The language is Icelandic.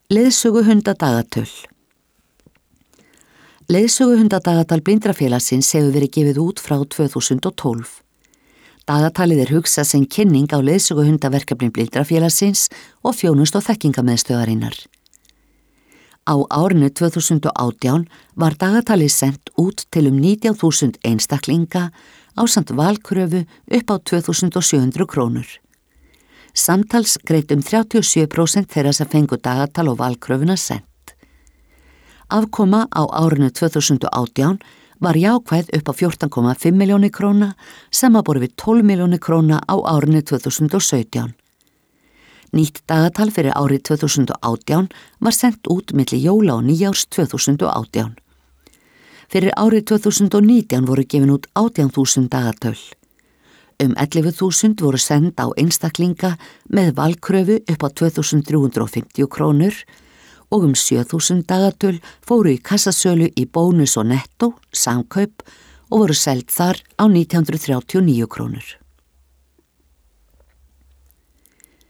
Leiðsöguhundadagatöl. Leiðsöguhundadagatal Blindrafélagsins hefur verið gefið út frá 2012. Dagatalið hugsað sem kynning á leiðsöguhundaverkefni Blindrafélagsins og þjónustu- og þekkingarmiðstöðvarinnar. Á árinu 2018 var dagatalið sent út til 19.000 einstaklinga ásamt valkröfu upp á 2.700 krónur. Samtals greitt 37% þeirra sem fengu dagatal og valkröfuna sent. Afkoma á árinu 2018 var jákvæð upp á 14,5 milljónir króna samanborið við 12 milljónir króna á árinu 2017. Nýtt dagatal fyrir árið 2018 var sent út milli jóla og nýjárs 2018. Fyrir árið 2019 voru gefin út 18.000 dagatöl. 11.000 voru send á einstaklinga með valkröfu upp á 2.350 krónur og 7.000 dagatöl fóru í kassasölu í Bónus og Netto, samkaup og voru seld þar á 1939 krónur.